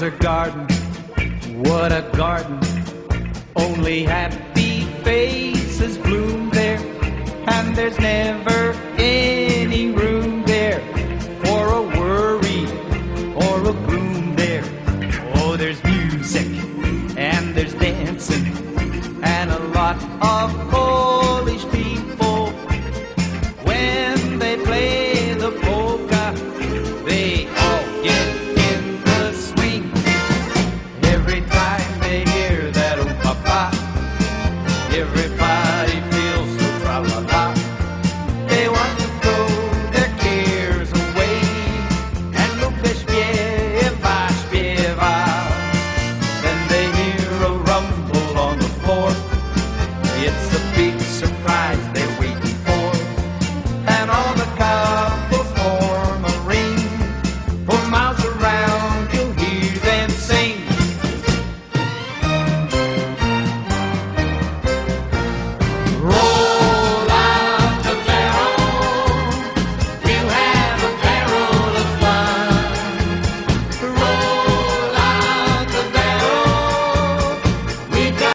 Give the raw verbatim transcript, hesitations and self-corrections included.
There's a garden, what a garden. Only happy faces bloom there, and there's never any room there for a worry or a gloom there. Oh, there's music and there's dancing and a lot of Polish people. When they play the polka, they all get in the swing. Every time they hear that oh papa, every